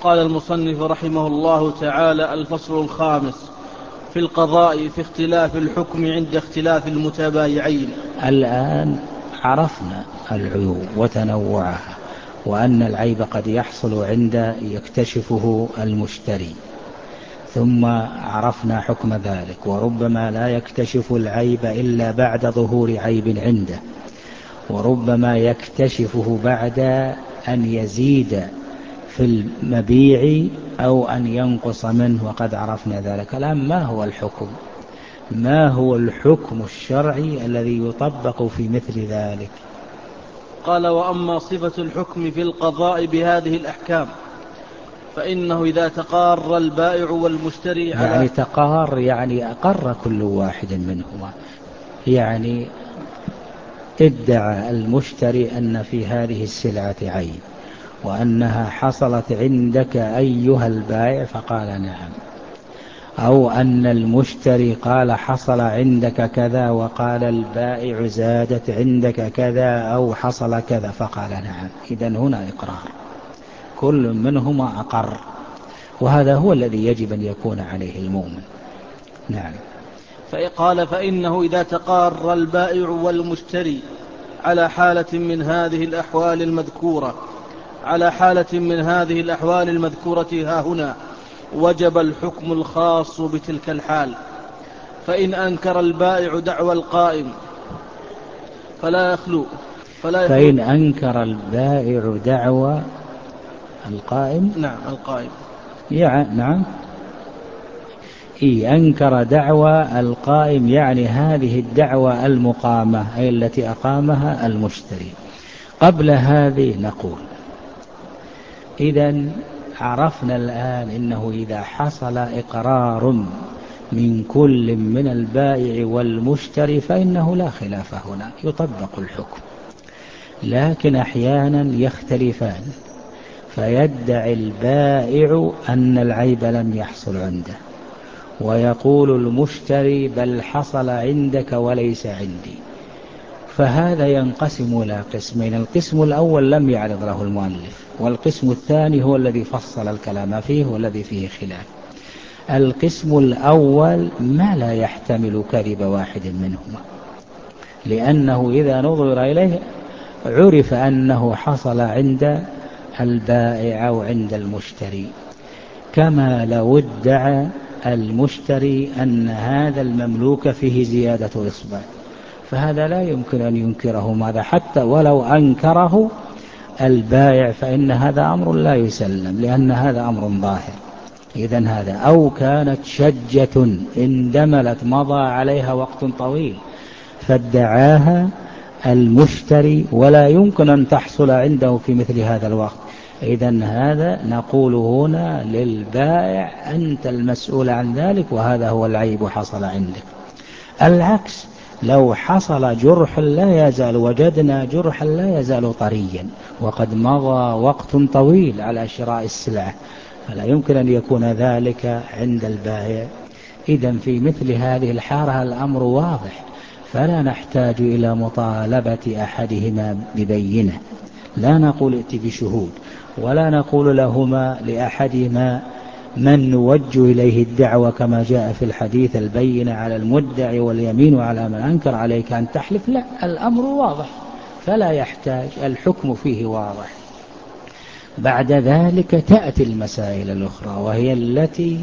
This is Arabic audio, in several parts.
قال المصنف رحمه الله تعالى: الفصل الخامس في القضاء في اختلاف الحكم عند اختلاف المتبايعين. الآن عرفنا العيوب وتنوعها، وأن العيب قد يحصل عند يكتشفه المشتري، ثم عرفنا حكم ذلك، وربما لا يكتشف العيب إلا بعد ظهور عيب عنده، وربما يكتشفه بعد أن يزيد في المبيع أو أن ينقص منه، وقد عرفنا ذلك. الآن ما هو الحكم؟ ما هو الحكم الشرعي الذي يطبق في مثل ذلك؟ قال: وأما صفة الحكم في القضاء بهذه الأحكام فإنه إذا تقار البائع والمشتري على يعني تقار يعني أقر كل واحد منهما، يعني ادعى المشتري أن في هذه السلعة عيب وأنها حصلت عندك أيها البائع فقال نعم، أو أن المشتري قال حصل عندك كذا وقال البائع زادت عندك كذا أو حصل كذا فقال نعم، إذن هنا إقرار، كل منهما أقر، وهذا هو الذي يجب أن يكون عليه المؤمن. نعم. قال: فإنه إذا تقار البائع والمشتري على حالة من هذه الأحوال المذكورة ها هنا وجب الحكم الخاص بتلك الحال. فإن أنكر البائع دعوى القائم فلا يخلو فإن أنكر البائع دعوى القائم، نعم القائم، نعم، أنكر دعوى القائم، يعني هذه الدعوى المقامة أي التي أقامها المشتري. قبل هذه نقول إذن عرفنا الآن إنه إذا حصل إقرار من كل من البائع والمشتري فإنه لا خلاف هنا، يطبق الحكم. لكن أحيانا يختلفان، فيدعي البائع أن العيب لم يحصل عنده، ويقول المشتري بل حصل عندك وليس عندي، فهذا ينقسم إلى قسمين: القسم الأول لم يعرض له المؤلف، والقسم الثاني هو الذي فصل الكلام فيه والذي فيه خلاف. القسم الأول ما لا يحتمل كذب واحد منهما، لأنه إذا نظر إليه عرف أنه حصل عند البائع أو عند المشتري، كما لو ادعى المشتري أن هذا المملوك فيه زيادة إصبع، فهذا لا يمكن أن ينكره، ماذا حتى ولو أنكره البائع فإن هذا أمر لا يسلم، لأن هذا أمر ظاهر. إذن هذا، أو كانت شجة اندملت مضى عليها وقت طويل فادعاها المشتري ولا يمكن أن تحصل عنده في مثل هذا الوقت، إذن هذا نقول هنا للبائع أنت المسؤول عن ذلك، وهذا هو العيب حصل عندك. العكس، لو حصل جرح لا يزال، وجدنا جرحا لا يزال طريا وقد مضى وقت طويل على شراء السلعة، فلا يمكن أن يكون ذلك عند البائع. إذن في مثل هذه الحالة الأمر واضح، فلا نحتاج إلى مطالبة أحدهما ببينة، لا نقول ائت بشهود، ولا نقول لهما لأحدهما من نوجه إليه الدعوة كما جاء في الحديث البينة على المدعي واليمين على من أنكر عليك أن تحلف. لا، الأمر واضح فلا يحتاج، الحكم فيه واضح. بعد ذلك تأتي المسائل الأخرى، وهي التي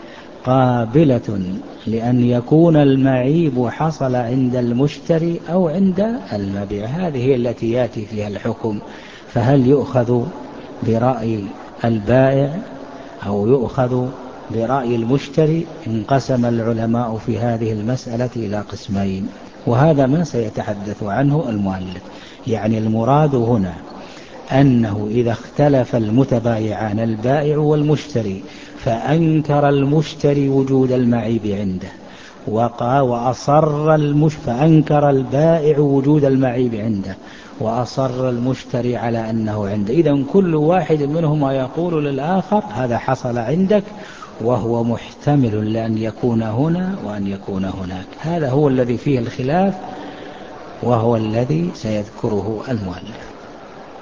قابلة لأن يكون المعيب حصل عند المشتري أو عند المبيع، هذه التي يأتي فيها الحكم. فهل يؤخذ برأي البائع أو يؤخذ برأي المشتري؟ انقسم العلماء في هذه المسألة إلى قسمين، وهذا ما سيتحدث عنه المؤلف. يعني المراد هنا أنه إذا اختلف المتبايعان البائع والمشتري فأنكر المشتري وجود المعيب عنده فأنكر البائع وجود المعيب عنده وأصر المشتري على أنه عنده، إذن كل واحد منهما يقول للآخر هذا حصل عندك، وهو محتمل لأن يكون هنا وأن يكون هناك. هذا هو الذي فيه الخلاف، وهو الذي سيذكره المؤلف.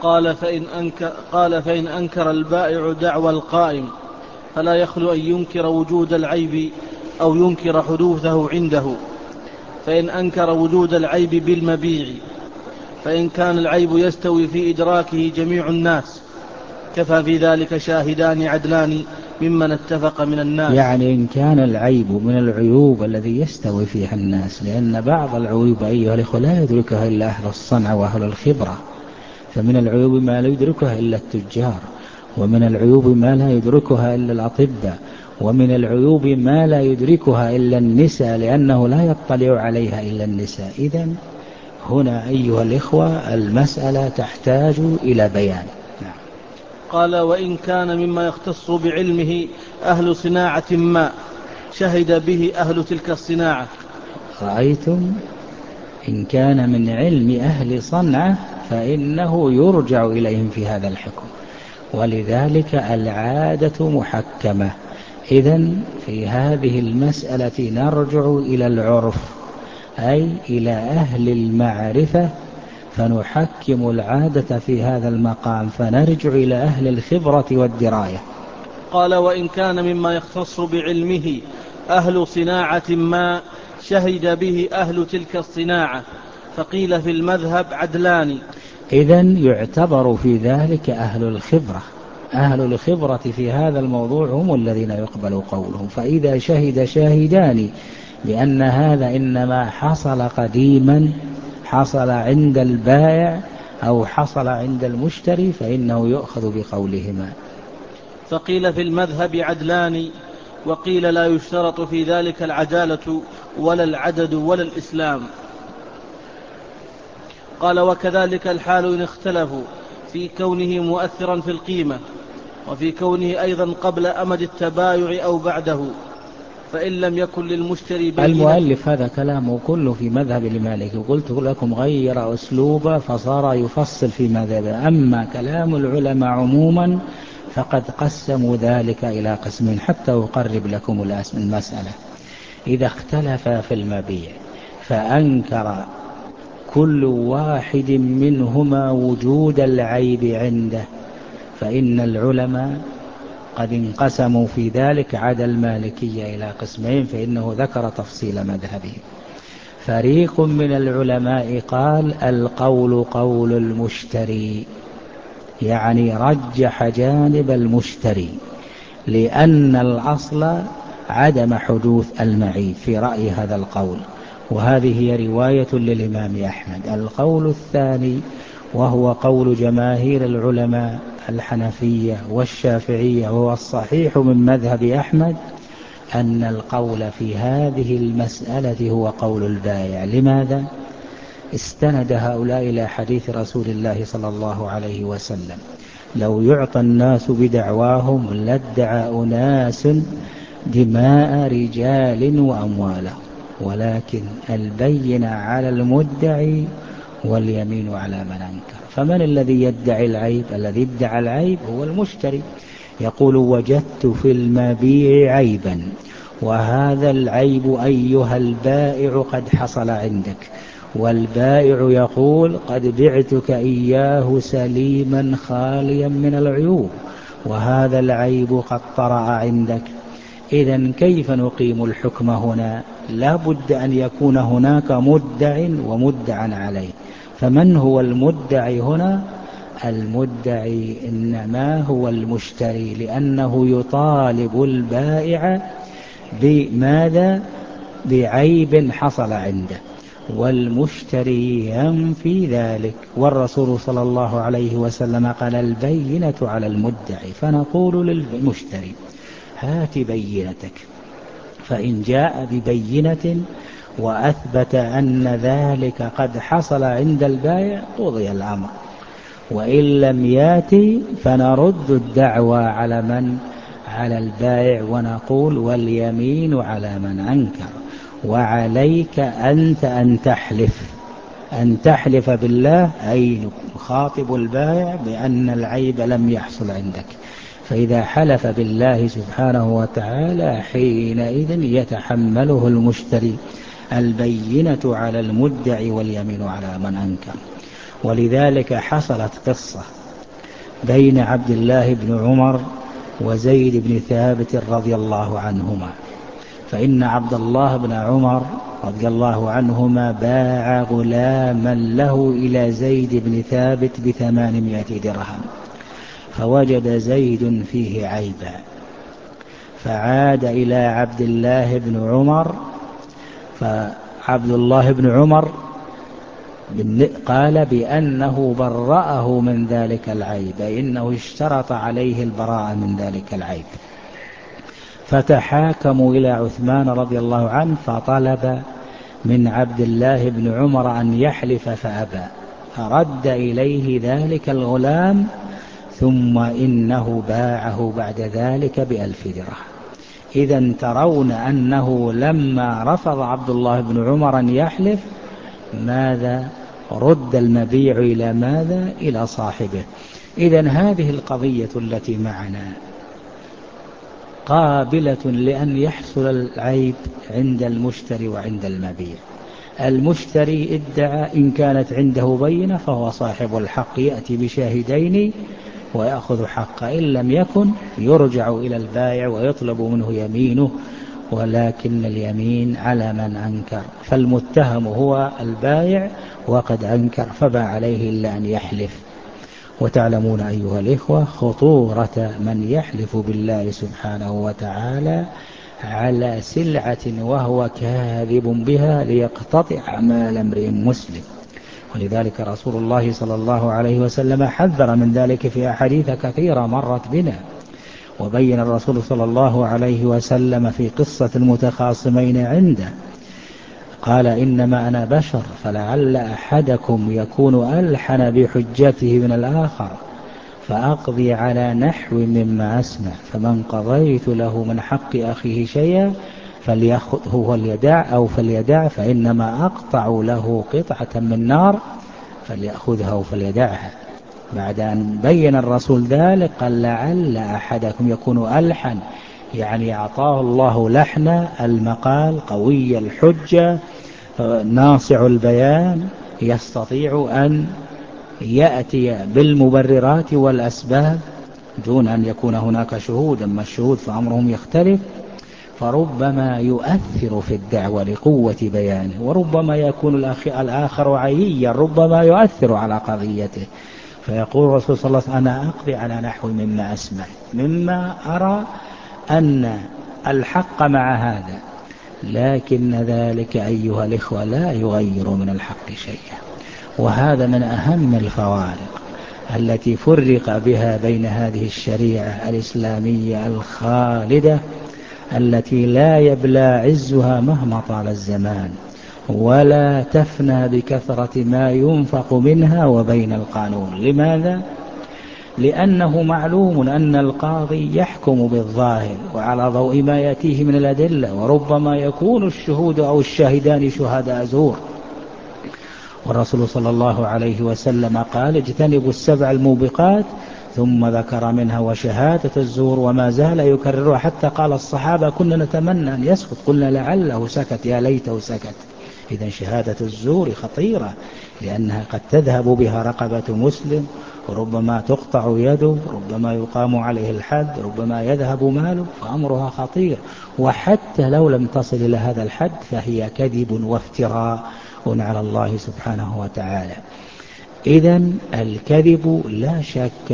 قال فإن أنكر البائع دعوى القائم فلا يخلو أن ينكر وجود العيب أو ينكر حدوثه عنده. فإن أنكر وجود العيب بالمبيع فإن كان العيب يستوي في إدراكه جميع الناس كفى في ذلك شاهدان عدلان ممن اتفق من الناس. يعني إن كان العيب من العيوب الذي يستوي فيها الناس، لأن بعض العيوب أيها الأخوة لا يدركها إلا أهل الصنعة وأهل الخبرة، فمن العيوب ما لا يدركها إلا التجار، ومن العيوب ما لا يدركها إلا الأطباء، ومن العيوب ما لا يدركها إلا النساء لأنه لا يطلع عليها إلا النساء. إذن هنا أيها الإخوة المسألة تحتاج إلى بيان. نعم. قال وإن كان مما يختص بعلمه أهل صناعة ما شهد به أهل تلك الصناعة. رأيتم؟ إن كان من علم أهل صنعة فإنه يرجع إليهم في هذا الحكم، ولذلك العادة محكمة. إذن في هذه المسألة نرجع إلى العرف، أي إلى أهل المعرفة، فنحكم العادة في هذا المقام، فنرجع إلى أهل الخبرة والدراية. قال وإن كان مما يختص بعلمه أهل صناعة ما شهد به أهل تلك الصناعة فقيل في المذهب عدلان. إذن يعتبر في ذلك أهل الخبرة. أهل الخبرة في هذا الموضوع هم الذين يقبل قولهم. فإذا شهد شاهدان بأن هذا إنما حصل قديما، حصل عند البائع أو حصل عند المشتري، فإنه يؤخذ بقولهما. فقيل في المذهب عدلان وقيل لا يشترط في ذلك العدالة ولا العدد ولا الإسلام. قال وكذلك الحال إن اختلفوا في كونه مؤثرا في القيمة وفي كونه أيضا قبل أمد التبايع أو بعده، فإن لم يكن للمشتري بينة. المؤلف هذا كلامه كله في مذهب المالكي، وقلت لكم غير أسلوبه فصار يفصل في مذهبه. أما كلام العلماء عموما فقد قسموا ذلك إلى قسمين حتى أقرب لكم المسألة. إذا اختلف في المبيع فأنكر كل واحد منهما وجود العيب عنده، فإن العلماء قد انقسموا في ذلك عدا المالكية إلى قسمين، فإنه ذكر تفصيل مذهبه. فريق من العلماء قال القول قول المشتري، يعني رجح جانب المشتري، لأن الأصل عدم حدوث المعيب في رأي هذا القول، وهذه هي رواية للإمام أحمد. القول الثاني وهو قول جماهير العلماء الحنفية والشافعية، وهو الصحيح من مذهب أحمد، أن القول في هذه المسألة هو قول البائع. لماذا؟ استند هؤلاء إلى حديث رسول الله صلى الله عليه وسلم: لو يعطى الناس بدعواهم لادعى أناس دماء رجال وأموالهم، ولكن البينة على المدعي واليمين على من أنكر. فمن الذي يدعي العيب؟ الذي ادعى العيب هو المشتري، يقول وجدت في المبيع عيبا، وهذا العيب أيها البائع قد حصل عندك، والبائع يقول قد بعتك إياه سليما خاليا من العيوب، وهذا العيب قد طرأ عندك. إذن كيف نقيم الحكم هنا؟ لا بد أن يكون هناك مدع ومدع عليه. فمن هو المدعي هنا؟ المدعي إنما هو المشتري، لأنه يطالب البائع بماذا؟ بعيب حصل عنده، والمشتري ينفي ذلك. والرسول صلى الله عليه وسلم قال البينة على المدعي، فنقول للمشتري هات بينتك، فإن جاء ببينة وأثبت أن ذلك قد حصل عند البائع قضي الأمر، وإن لم يأتي فنرد الدعوى على من؟ على البائع، ونقول واليمين على من أنكر، وعليك أنت أن تحلف بالله، أي نخاطب البائع بأن العيب لم يحصل عندك. فإذا حلف بالله سبحانه وتعالى حينئذ يتحمله المشتري البينة على المدعي واليمين على من أنكر. ولذلك حصلت قصة بين عبد الله بن عمر وزيد بن ثابت رضي الله عنهما. فإن عبد الله بن عمر رضي الله عنهما باع غلاما له إلى زيد بن ثابت ب800 درهم، فوجد زيد فيه عيبا، فعاد إلى عبد الله بن عمر، فعبد الله بن عمر قال بأنه برأه من ذلك العيب، إنه اشترط عليه البراءة من ذلك العيب. فتحاكموا إلى عثمان رضي الله عنه، فطلب من عبد الله بن عمر أن يحلف فأبى، فرد إليه ذلك الغلام، ثم إنه باعه بعد ذلك ب1000 درهم. إذن ترون أنه لما رفض عبد الله بن عمر أن يحلف، ماذا؟ رد المبيع إلى ماذا؟ إلى صاحبه. إذن هذه القضية التي معنا قابلة لأن يحصل العيب عند المشتري وعند المبيع. المشتري ادعى، إن كانت عنده بينة فهو صاحب الحق، يأتي بشاهدين ويأخذ حقه، إن لم يكن يرجع إلى البائع ويطلب منه يمينه، ولكن اليمين على من أنكر، فالمتهم هو البائع وقد أنكر، فما عليه إلا أن يحلف. وتعلمون أيها الإخوة خطورة من يحلف بالله سبحانه وتعالى على سلعة وهو كاذب بها ليقتطع مال امرئ مسلم. ولذلك رسول الله صلى الله عليه وسلم حذر من ذلك في أحاديث كثيرة مرت بنا. وبين الرسول صلى الله عليه وسلم في قصة المتخاصمين عنده، قال إنما أنا بشر، فلعل أحدكم يكون ألحن بحجته من الآخر، فأقضي على نحو مما أسمع، فمن قضيت له من حق أخيه شيئا فليأخذه وليدع، أو فليدع، فإنما أقطع له قطعة من نار فليأخذها أو فليدعها. بعد أن بين الرسول ذلك قال لعل أحدكم يكون ألحن، يعني أعطاه الله لحن المقال قوي الحجة ناصع البيان، يستطيع أن يأتي بالمبررات والأسباب دون أن يكون هناك شهود. أما الشهود فأمرهم يختلف، فربما يؤثر في الدعوة لقوة بيانه، وربما يكون الآخر عييا، ربما يؤثر على قضيته، فيقول الرسول صلى الله عليه وسلم أنا أقضي على نحو مما أسمع، مما أرى أن الحق مع هذا، لكن ذلك أيها الإخوة لا يغير من الحق شيئا. وهذا من أهم الفوارق التي فرق بها بين هذه الشريعة الإسلامية الخالدة التي لا يبلى عزها مهما طال الزمان، ولا تفنى بكثرة ما ينفق منها، وبين القانون. لماذا؟ لأنه معلوم أن القاضي يحكم بالظاهر وعلى ضوء ما يأتيه من الأدلة، وربما يكون الشهود أو الشاهدان شهداء زور. والرسول صلى الله عليه وسلم قال اجتنبوا السبع الموبقات، ثم ذكر منها وشهادة الزور، وما زال يكررها حتى قال الصحابة كنا نتمنى أن يسكت، قلنا لعله سكت، يا ليته سكت. إذن شهادة الزور خطيرة، لأنها قد تذهب بها رقبة مسلم، وربما تقطع يده، ربما يقام عليه الحد، ربما يذهب ماله، فأمرها خطير. وحتى لو لم تصل إلى هذا الحد فهي كذب وافتراء على الله سبحانه وتعالى. إذن الكذب لا شك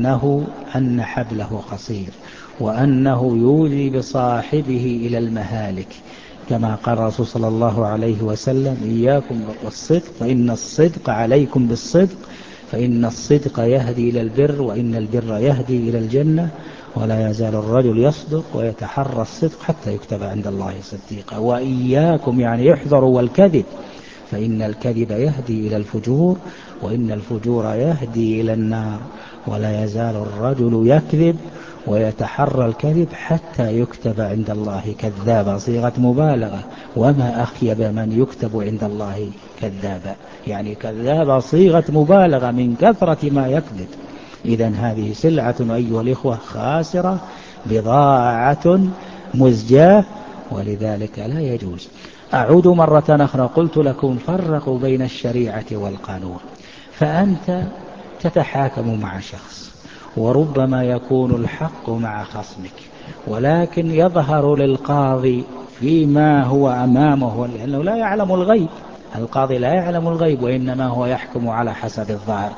أن حبله قصير، وأنه يولي بصاحبه إلى المهالك، كما قال الرسول صلى الله عليه وسلم إياكم والصدق، فإن الصدق عليكم بالصدق، فإن الصدق يهدي إلى البر، وإن البر يهدي إلى الجنة، ولا يزال الرجل يصدق ويتحرى الصدق حتى يكتب عند الله صديقا. وإياكم يعني يحذروا والكذب، فإن الكذب يهدي إلى الفجور، وإن الفجور يهدي إلى النار، ولا يزال الرجل يكذب ويتحرى الكذب حتى يكتب عند الله كذابا، صيغة مبالغة. وما أخيب من يكتب عند الله كذابا، يعني كذابا صيغة مبالغة من كثرة ما يكذب. إذن هذه سلعة أيها الإخوة خاسرة، بضاعة مزجاة، ولذلك لا يجوز. أعود مرة أخرى، قلت لكم فرقوا بين الشريعة والقانون، فأنت تتحاكم مع شخص، وربما يكون الحق مع خصمك، ولكن يظهر للقاضي فيما هو أمامه، لأنه لا يعلم الغيب، القاضي لا يعلم الغيب، وإنما هو يحكم على حسب الظاهر،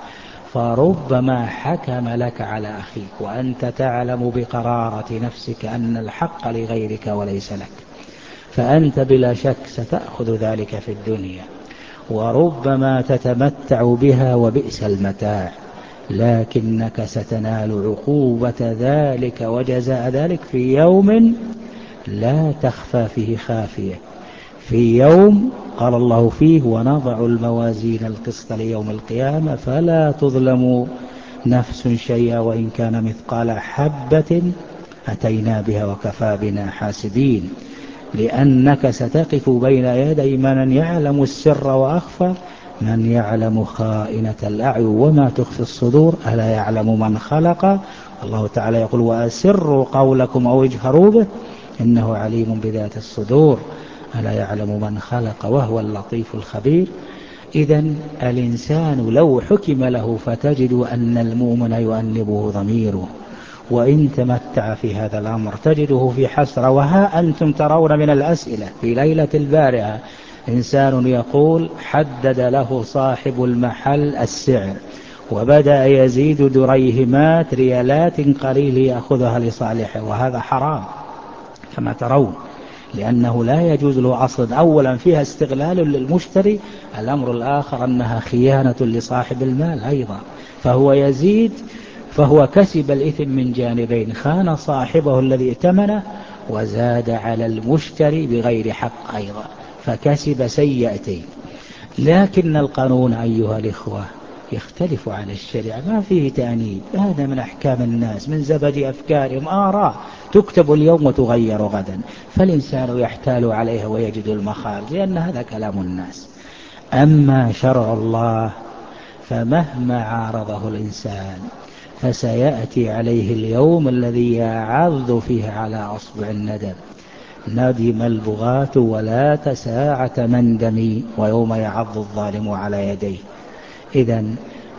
فربما حكم لك على أخيك وأنت تعلم بقرارة نفسك أن الحق لغيرك وليس لك، فأنت بلا شك ستأخذ ذلك في الدنيا، وربما تتمتع بها وبئس المتاع، لكنك ستنال عقوبة ذلك وجزاء ذلك في يوم لا تخفى فيه خافية، في يوم قال الله فيه: ونضع الموازين القسط ليوم القيامة فلا تظلم نفس شيئا وإن كان مثقال حبة أتينا بها وكفى بنا حاسبين، لأنك ستقف بين يدي من يعلم السر وأخفى، من يعلم خائنة الأعين وما تخفي الصدور، ألا يعلم من خلق. الله تعالى يقول: وأسروا قولكم أو اجهروا به إنه عليم بذات الصدور، ألا يعلم من خلق وهو اللطيف الخبير. إذن الإنسان لو حكم له فتجد أن المؤمن يؤنبه ضميره، وإن تمتع في هذا الأمر تجده في حسرة. وها أنتم ترون من الأسئلة في ليلة البارحة إنسان يقول: حدد له صاحب المحل السعر وبدأ يزيد دريهمات ريالات قليل يأخذها لصالحه، وهذا حرام كما ترون، لأنه لا يجوز له أصلا. أولا فيها استغلال للمشتري، الأمر الآخر أنها خيانة لصاحب المال أيضا، فهو يزيد، فهو كسب الإثم من جانبين: خان صاحبه الذي ائتمنه، وزاد على المشتري بغير حق أيضا، فكسب سيئتين. لكن القانون أيها الإخوة يختلف عن الشريعة، ما فيه تأنيب، هذا من أحكام الناس، من زبد أفكارهم، آراء تكتب اليوم وتغير غدا، فالإنسان يحتال عليها ويجد المخارج، لأن هذا كلام الناس. أما شرع الله فمهما عارضه الإنسان فسيأتي عليه اليوم الذي يعض فيه على أصبع الندم: ندم البغاة ولا ساعة مندم، ويوم يعض الظالم على يديه. إذن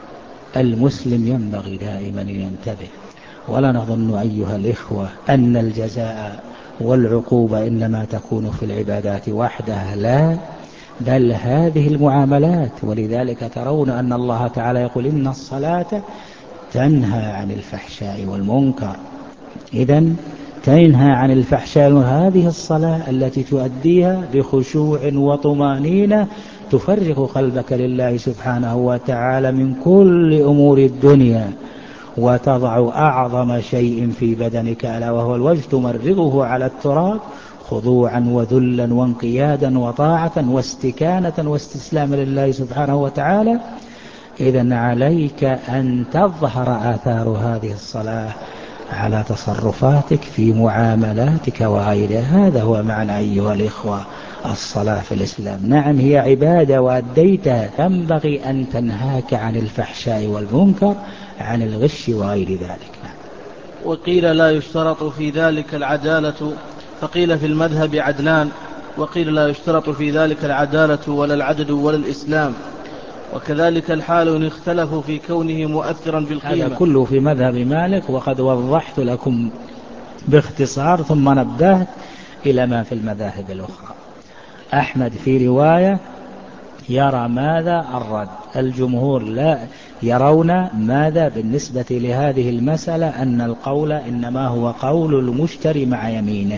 المسلم ينبغي دائما أن ينتبه، ولا نظن أيها الإخوة أن الجزاء والعقوبة إنما تكون في العبادات وحدها، لا، بل هذه المعاملات. ولذلك ترون أن الله تعالى يقول: إن الصلاة تنهى عن الفحشاء والمنكر. إذن تنهى عن الفحشاء، هذه الصلاة التي تؤديها بخشوع وطمانينة تفرغ قلبك لله سبحانه وتعالى من كل أمور الدنيا، وتضع أعظم شيء في بدنك ألا وهو الوجه، تمرغه على التراب خضوعا وذلا وانقيادا وطاعة واستكانة واستسلاما لله سبحانه وتعالى. إذن عليك أن تظهر آثار هذه الصلاة على تصرفاتك في معاملاتك وغيرها. هذا هو معنى أيها الإخوة الصلاة في الإسلام. نعم هي عبادة وأديتها، ينبغي أن تنهاك عن الفحشاء والمنكر، عن الغش وغير ذلك. نعم. وقيل لا يشترط في ذلك العدالة، فقيل في المذهب عدلان، وقيل لا يشترط في ذلك العدالة ولا العدد ولا الإسلام، وكذلك الحال إن اختلفوا في كونه مؤثرا بالقيمة. هذا كله في مذهب مالك، وقد وضحت لكم باختصار ثم نبهت إلى ما في المذاهب الأخرى. أحمد في رواية يرى ماذا؟ الرد. الجمهور لا يرون ماذا بالنسبة لهذه المسألة؟ أن القول إنما هو قول المشتري مع يمينه.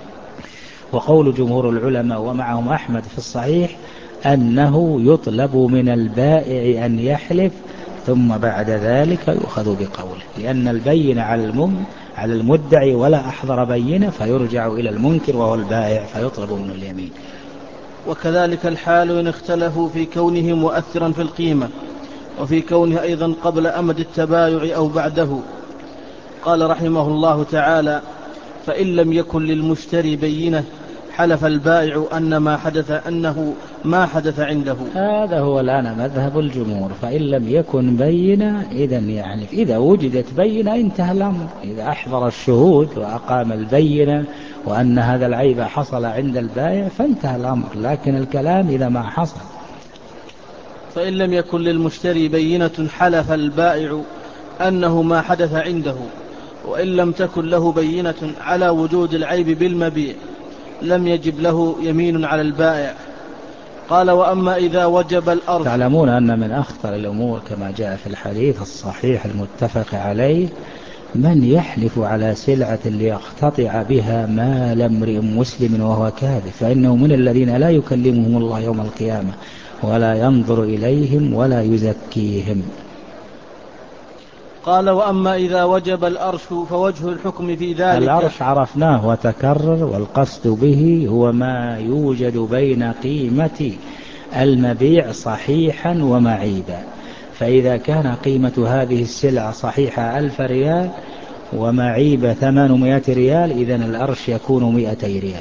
وقول جمهور العلماء ومعهم أحمد في الصحيح أنه يطلب من البائع أن يحلف ثم بعد ذلك يؤخذ بقوله، لأن البين على المدعي ولا أحضر بينه، فيرجع إلى المنكر وهو البائع فيطلب منه اليمين. وكذلك الحال إن اختلفوا في كونه مؤثرا في القيمة، وفي كونه أيضا قبل أمد التبايع أو بعده. قال رحمه الله تعالى: فإن لم يكن للمشتري بينة حلف البائع أنه ما حدث عنده. هذا هو الآن مذهب الجمهور. فإن لم يكن بينة، إذن يعني إذا وجدت بينة انتهى الأمر، إذا أحضر الشهود وأقام البينة وأن هذا العيب حصل عند البائع فانتهى الأمر. لكن الكلام إذا ما حصل. فإن لم يكن للمشتري بينة حلف البائع أنه ما حدث عنده، وإن لم تكن له بينة على وجود العيب بالمبيع لم يجب له يمين على البائع. قال: وأما إذا وجب الأرش. تعلمون أن من أخطر الأمور كما جاء في الحديث الصحيح المتفق عليه من يحلف على سلعة ليقتطع بها مال امرئ مسلم وهو كاذب، فإنه من الذين لا يكلمهم الله يوم القيامة ولا ينظر إليهم ولا يزكيهم. قال: وأما إذا وجب الأرش فوجه الحكم في ذلك. الأرش عرفناه وتكرر، والقصد به هو ما يوجد بين قيمة المبيع صحيحا ومعيبا. فإذا كان قيمة هذه السلعة صحيحة 1000 ريال ومعيبة 800 ريال، إذن الأرش يكون 200 ريال.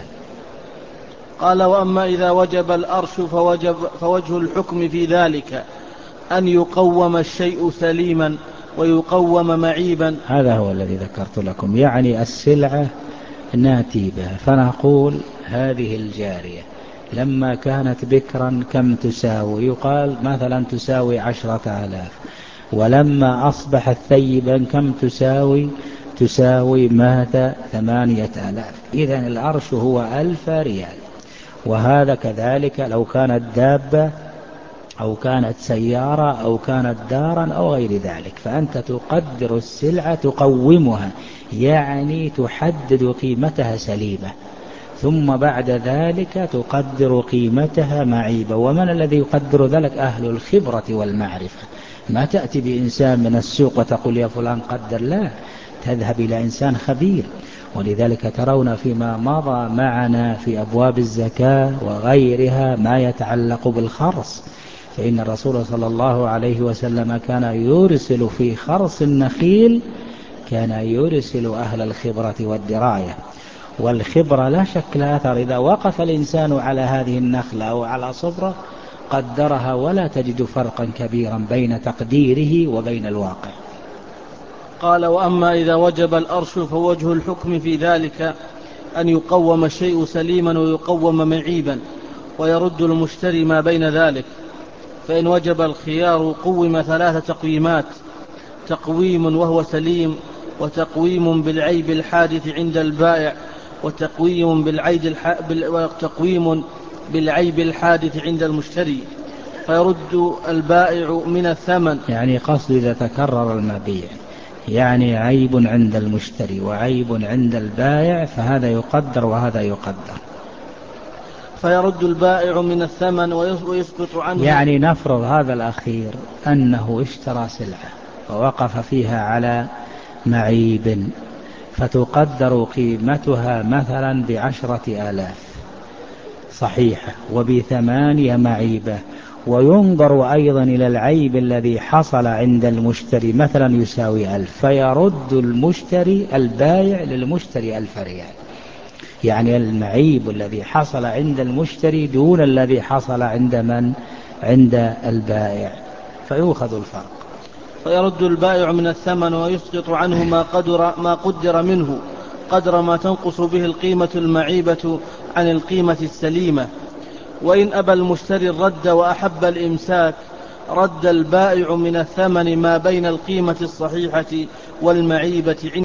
قال: وأما إذا وجب الأرش فوجه الحكم في ذلك أن يقوم الشيء سليما ويقوم معيبا. هذا هو الذي ذكرت لكم، يعني السلعة ناتيبة، فنقول هذه الجارية لما كانت بكرا كم تساوي؟ يقال مثلا تساوي 10,000، ولما أصبحت ثيبا كم تساوي؟ تساوي ماذا؟ 8,000. إذن الأرش هو 1000 ريال. وهذا كذلك لو كانت دابة أو كانت سيارة أو كانت دارا أو غير ذلك، فأنت تقدر السلعة تقومها، يعني تحدد قيمتها سليمة، ثم بعد ذلك تقدر قيمتها معيبة. ومن الذي يقدر ذلك؟ أهل الخبرة والمعرفة. ما تأتي بإنسان من السوق وتقول يا فلان قدر، لا، تذهب إلى إنسان خبير. ولذلك ترون فيما مضى معنا في أبواب الزكاة وغيرها ما يتعلق بالخرص، فإن الرسول صلى الله عليه وسلم كان يرسل في خرص النخيل، كان يرسل أهل الخبرة والدراية. والخبرة لا شك لها أثر، إذا وقف الإنسان على هذه النخلة أو على صبرة قدرها ولا تجد فرقا كبيرا بين تقديره وبين الواقع. قال: وأما إذا وجب الأرش فوجه الحكم في ذلك أن يقوم الشيء سليما ويقوم معيبا، ويرد المشتري ما بين ذلك. فإن وجب الخيار قوم 3 تقويمات: تقويم وهو سليم، وتقويم بالعيب الحادث عند البائع، وتقويم بالعيب الحادث عند المشتري، فيرد البائع من الثمن. يعني قصد إذا تكرر المبيع، يعني عيب عند المشتري وعيب عند البائع، فهذا يقدر وهذا يقدر. فيرد البائع من الثمن ويسقط عنه. يعني نفرض هذا الأخير أنه اشترى سلعة ووقف فيها على معيب، فتقدر قيمتها مثلا ب10,000 صحيحة وب8 معيبة، وينظر أيضا إلى العيب الذي حصل عند المشتري مثلا يساوي 1000، فيرد المشتري البائع للمشتري 1000 ريال. يعني المعيب الذي حصل عند المشتري دون الذي حصل عند من؟ عند البائع، فيؤخذ الفرق. فيرد البائع من الثمن ويسقط عنه ما قدر منه قدر ما تنقص به القيمة المعيبة عن القيمة السليمة. وإن أبى المشتري الرد وأحب الإمساك رد البائع من الثمن ما بين القيمة الصحيحة والمعيبة